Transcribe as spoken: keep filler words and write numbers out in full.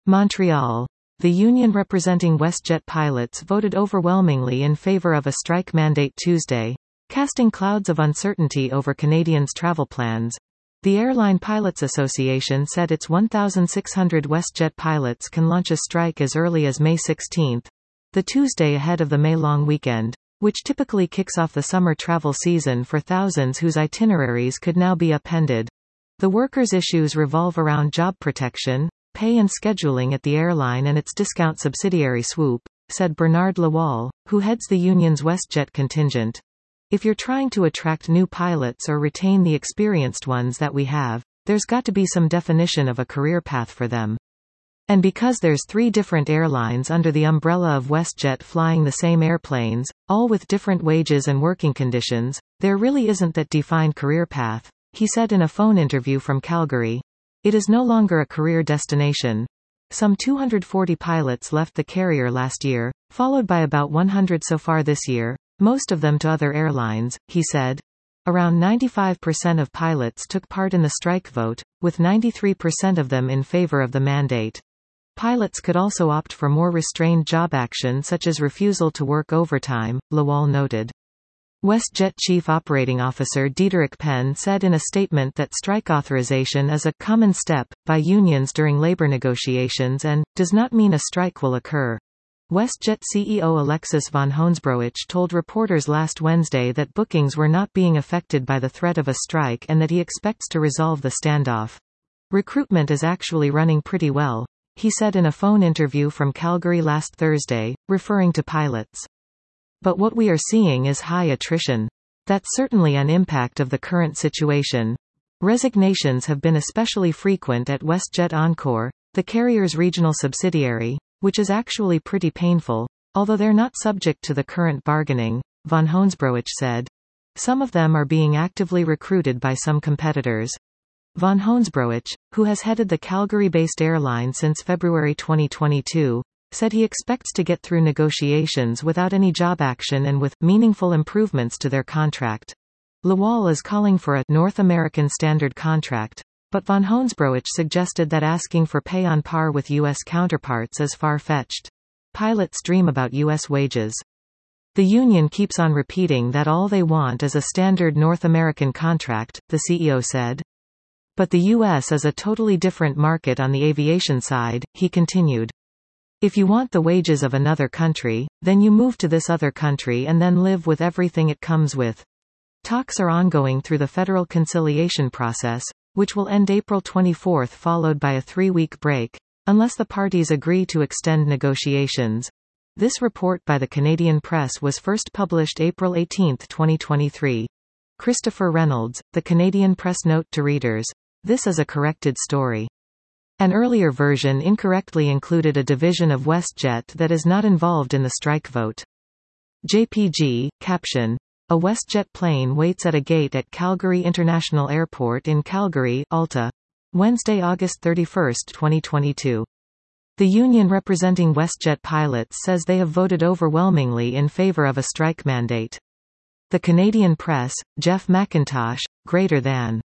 Montreal. The union representing WestJet pilots voted overwhelmingly in favor of a strike mandate Tuesday, casting clouds of uncertainty over Canadians' travel plans. The Airline Pilots Association said its one thousand six hundred WestJet pilots can launch a strike as early as May sixteenth, the Tuesday ahead of the May long weekend, which typically kicks off the summer travel season for thousands whose itineraries could now be upended. The workers' issues revolve around job protection, pay and scheduling at the airline and its discount subsidiary Swoop, said Bernard Lawal, who heads the union's WestJet contingent. If you're trying to attract new pilots or retain the experienced ones that we have, there's got to be some definition of a career path for them. And because there's three different airlines under the umbrella of WestJet flying the same airplanes, all with different wages and working conditions, there really isn't that defined career path, he said in a phone interview from Calgary. It is no longer a career destination. Some two hundred forty pilots left the carrier last year, followed by about one hundred so far this year, most of them to other airlines, he said. Around ninety-five percent of pilots took part in the strike vote, with ninety-three percent of them in favor of the mandate. Pilots could also opt for more restrained job action such as refusal to work overtime, Lawal noted. WestJet Chief Operating Officer Diederik Penn said in a statement that strike authorization is a common step by unions during labor negotiations and does not mean a strike will occur. WestJet C E O Alexis von Hoensbroich told reporters last Wednesday that bookings were not being affected by the threat of a strike and that he expects to resolve the standoff. Recruitment is actually running pretty well, he said in a phone interview from Calgary last Thursday, referring to pilots. But what we are seeing is high attrition. That's certainly an impact of the current situation. Resignations have been especially frequent at WestJet Encore, the carrier's regional subsidiary, which is actually pretty painful, although they're not subject to the current bargaining, von Hoensbroich said. Some of them are being actively recruited by some competitors. Von Hoensbroich, who has headed the Calgary-based airline since February twenty twenty-two, said he expects to get through negotiations without any job action and with meaningful improvements to their contract. Lawal is calling for a North American standard contract, but von Hoensbroich suggested that asking for pay on par with U S counterparts is far-fetched. Pilots dream about U S wages. The union keeps on repeating that all they want is a standard North American contract, the C E O said. But the U S is a totally different market on the aviation side, he continued. If you want the wages of another country, then you move to this other country and then live with everything it comes with. Talks are ongoing through the federal conciliation process, which will end April twenty-fourth followed by a three-week break, unless the parties agree to extend negotiations. This report by the Canadian Press was first published April eighteenth twenty twenty-three. Christopher Reynolds, the Canadian Press note to readers. This is a corrected story. An earlier version incorrectly included a division of WestJet that is not involved in the strike vote. J P G, caption. A WestJet plane waits at a gate at Calgary International Airport in Calgary, Alta. Wednesday, August thirty-first twenty twenty-two. The union representing WestJet pilots says they have voted overwhelmingly in favor of a strike mandate. The Canadian Press, Jeff McIntosh, greater than